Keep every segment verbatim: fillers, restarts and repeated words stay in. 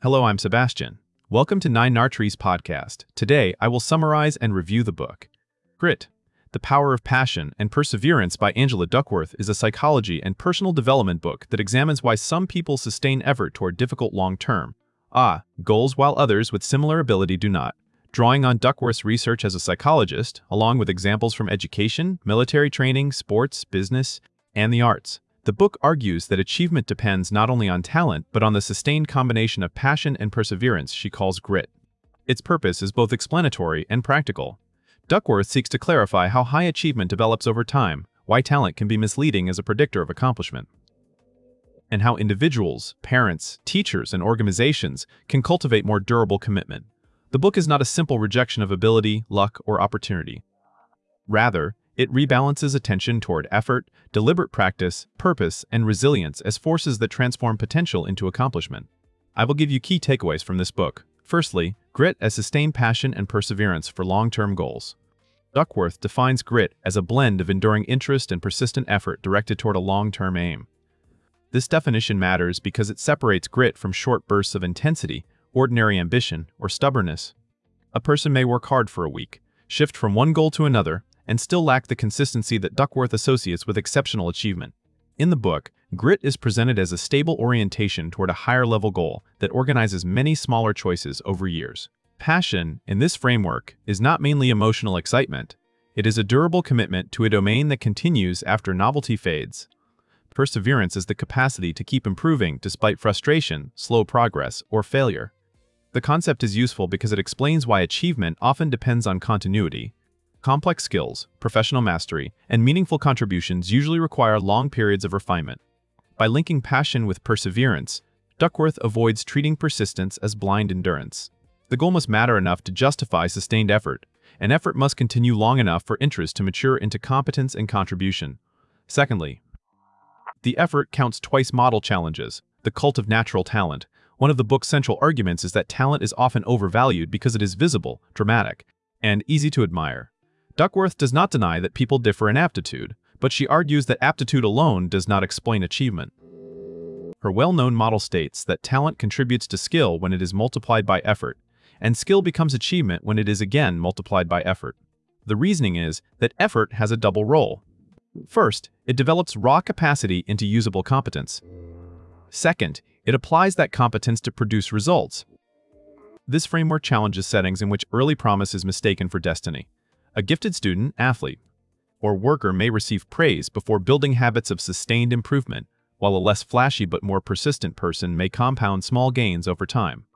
Hello, I'm Sebastian. Welcome to Nine Nartrees podcast. Today, I will summarize and review the book. Grit, The Power of Passion and Perseverance by Angela Duckworth is a psychology and personal development book that examines why some people sustain effort toward difficult long-term ah, goals while others with similar ability do not. Drawing on Duckworth's research as a psychologist, along with examples from education, military training, sports, business, and the arts, the book argues that achievement depends not only on talent, but on the sustained combination of passion and perseverance she calls grit. Its purpose is both explanatory and practical. Duckworth seeks to clarify how high achievement develops over time, why talent can be misleading as a predictor of accomplishment, and how individuals, parents, teachers, and organizations can cultivate more durable commitment. The book is not a simple rejection of ability, luck, or opportunity. Rather, it rebalances attention toward effort, deliberate practice, purpose, and resilience as forces that transform potential into accomplishment. I will give you key takeaways from this book. Firstly, grit as sustained passion and perseverance for long-term goals. Duckworth defines grit as a blend of enduring interest and persistent effort directed toward a long-term aim. This definition matters because it separates grit from short bursts of intensity, ordinary ambition, or stubbornness. A person may work hard for a week, shift from one goal to another, and still lack the consistency that Duckworth associates with exceptional achievement. In the book, grit is presented as a stable orientation toward a higher-level goal that organizes many smaller choices over years. Passion, in this framework, is not mainly emotional excitement. It is a durable commitment to a domain that continues after novelty fades. Perseverance is the capacity to keep improving despite frustration, slow progress, or failure. The concept is useful because it explains why achievement often depends on continuity. Complex skills, professional mastery, and meaningful contributions usually require long periods of refinement. By linking passion with perseverance, Duckworth avoids treating persistence as blind endurance. The goal must matter enough to justify sustained effort, and effort must continue long enough for interest to mature into competence and contribution. Secondly, the effort counts twice model challenges, the cult of natural talent. One of the book's central arguments is that talent is often overvalued because it is visible, dramatic, and easy to admire. Duckworth does not deny that people differ in aptitude, but she argues that aptitude alone does not explain achievement. Her well-known model states that talent contributes to skill when it is multiplied by effort, and skill becomes achievement when it is again multiplied by effort. The reasoning is that effort has a double role. First, it develops raw capacity into usable competence. Second, it applies that competence to produce results. This framework challenges settings in which early promise is mistaken for destiny. A gifted student, athlete, or worker may receive praise before building habits of sustained improvement, while a less flashy but more persistent person may compound small gains over time.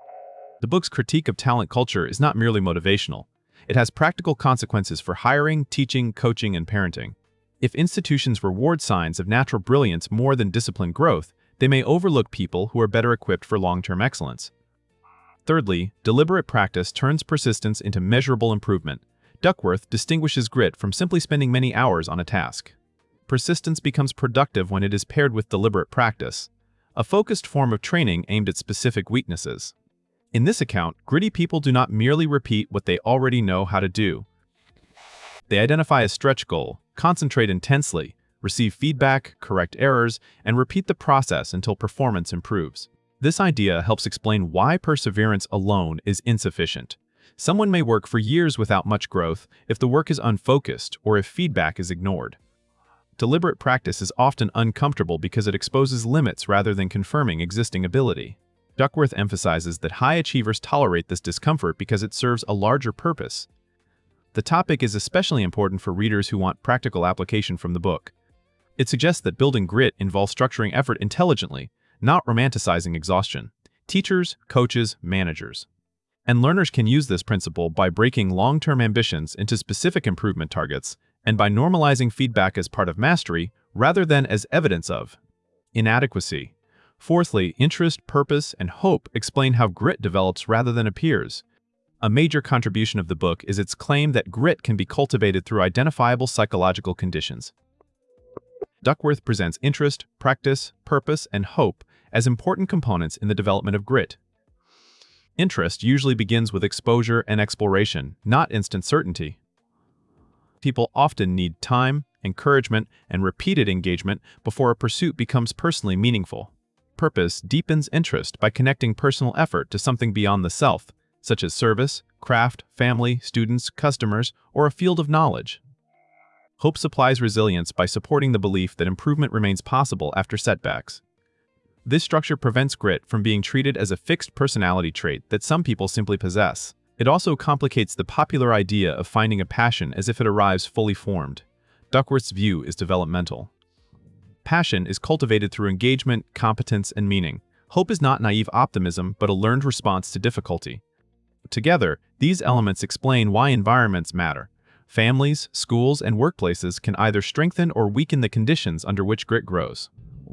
The book's critique of talent culture is not merely motivational. It has practical consequences for hiring, teaching, coaching, and parenting. If institutions reward signs of natural brilliance more than disciplined growth, they may overlook people who are better equipped for long-term excellence. Thirdly, deliberate practice turns persistence into measurable improvement. Duckworth distinguishes grit from simply spending many hours on a task. Persistence becomes productive when it is paired with deliberate practice, a focused form of training aimed at specific weaknesses. In this account, gritty people do not merely repeat what they already know how to do. They identify a stretch goal, concentrate intensely, receive feedback, correct errors, and repeat the process until performance improves. This idea helps explain why perseverance alone is insufficient. Someone may work for years without much growth if the work is unfocused or if feedback is ignored. Deliberate practice is often uncomfortable because it exposes limits rather than confirming existing ability. Duckworth emphasizes that high achievers tolerate this discomfort because it serves a larger purpose. The topic is especially important for readers who want practical application from the book. It suggests that building grit involves structuring effort intelligently, not romanticizing exhaustion. Teachers, coaches, managers, and learners can use this principle by breaking long-term ambitions into specific improvement targets and by normalizing feedback as part of mastery rather than as evidence of inadequacy. Fourthly, interest, purpose, and hope explain how grit develops rather than appears. A major contribution of the book is its claim that grit can be cultivated through identifiable psychological conditions. Duckworth presents interest, practice, purpose, and hope as important components in the development of grit. Interest usually begins with exposure and exploration, not instant certainty. People often need time, encouragement, and repeated engagement before a pursuit becomes personally meaningful. purpose deepens interest by connecting personal effort to something beyond the self, such as service, craft, family, students, customers, or a field of knowledge. Hope supplies resilience by supporting the belief that improvement remains possible after setbacks. This structure prevents grit from being treated as a fixed personality trait that some people simply possess. It also complicates the popular idea of finding a passion as if it arrives fully formed. Duckworth's view is developmental. Passion is cultivated through engagement, competence, and meaning. Hope is not naive optimism, but a learned response to difficulty. Together, these elements explain why environments matter. Families, schools, and workplaces can either strengthen or weaken the conditions under which grit grows.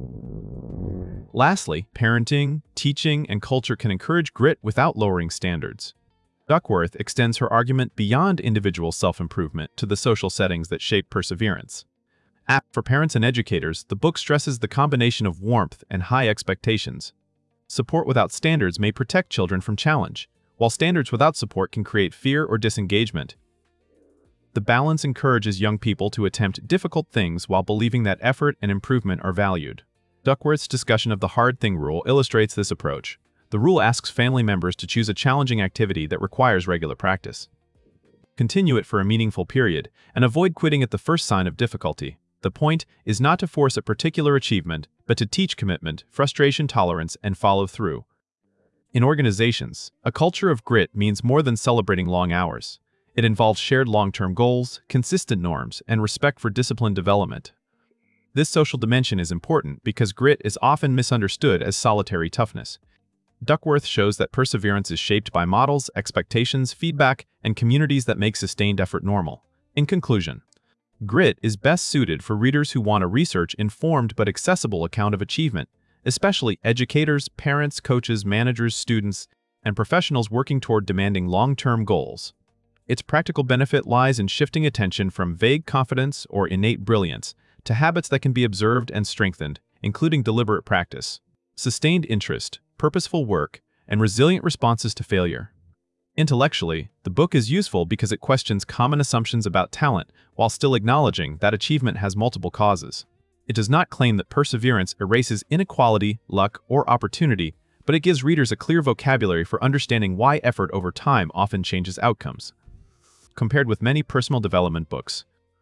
Lastly, parenting, teaching, and culture can encourage grit without lowering standards. Duckworth extends her argument beyond individual self-improvement to the social settings that shape perseverance. Apt for parents and educators, the book stresses the combination of warmth and high expectations. Support without standards may protect children from challenge, while standards without support can create fear or disengagement. The balance encourages young people to attempt difficult things while believing that effort and improvement are valued. Duckworth's discussion of the hard thing rule illustrates this approach. The rule asks family members to choose a challenging activity that requires regular practice. Continue it for a meaningful period, and avoid quitting at the first sign of difficulty. The point is not to force a particular achievement, but to teach commitment, frustration tolerance, and follow through. In organizations, a culture of grit means more than celebrating long hours. It involves shared long-term goals, consistent norms, and respect for discipline development. This social dimension is important because grit is often misunderstood as solitary toughness. Duckworth shows that perseverance is shaped by models, expectations, feedback, and communities that make sustained effort normal. In conclusion, grit is best suited for readers who want a research-informed but accessible account of achievement, especially educators, parents, coaches, managers, students, and professionals working toward demanding long-term goals. Its practical benefit lies in shifting attention from vague confidence or innate brilliance to habits that can be observed and strengthened, including deliberate practice, sustained interest, purposeful work, and resilient responses to failure. Intellectually, the book is useful because it questions common assumptions about talent while still acknowledging that achievement has multiple causes. It does not claim that perseverance erases inequality, luck, or opportunity, but it gives readers a clear vocabulary for understanding why effort over time often changes outcomes. Compared with many personal development books,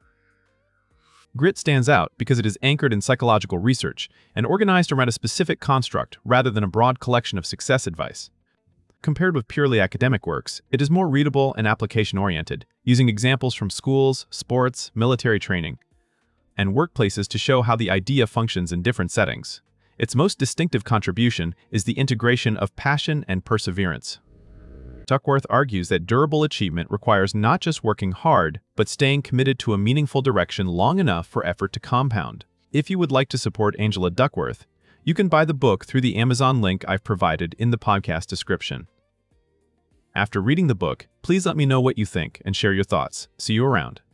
Grit stands out because it is anchored in psychological research and organized around a specific construct rather than a broad collection of success advice. Compared with purely academic works, it is more readable and application-oriented, using examples from schools, sports, military training, and workplaces to show how the idea functions in different settings. Its most distinctive contribution is the integration of passion and perseverance. Duckworth argues that durable achievement requires not just working hard, but staying committed to a meaningful direction long enough for effort to compound. If you would like to support Angela Duckworth, you can buy the book through the Amazon link I've provided in the podcast description. After reading the book, please let me know what you think and share your thoughts. See you around.